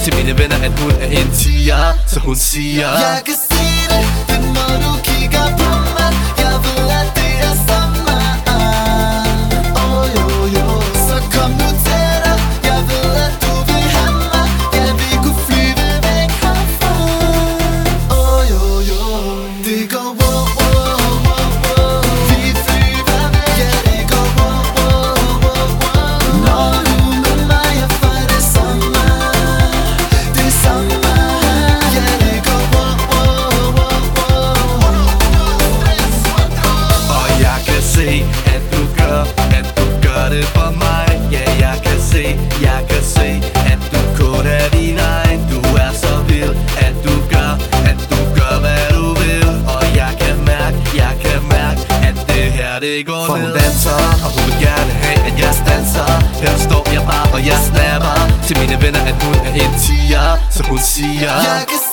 til mine venner, at hun er en tiger. Så hun siger: jeg kan se det, den måde du kigger på mig. Jeg ved, at det er sommer. Jo jo, så kom nu tættere. Jeg ved, at du vil have mig. Ja, vi kunne flyve væk herfra. Jo jo, det går wow wow wow wow. Vi flyver væk. Ja, det går wow wow wow wow. Når du med mig er for det sommer. Det er sommer. Ja, det går wow wow wow wow. Og jeg kan se, at du gør det for mig. Ja, jeg kan se, at du kun er din egen. Du er så vild, at du gør, hvad du vil. Og jeg kan mærke, at det her, det går ned. For hun danser, og hun vil gerne have, at jeg standser. Her står jeg bare, og jeg snapper til mine venner, at hun er en tiger. Så hun siger: jeg kan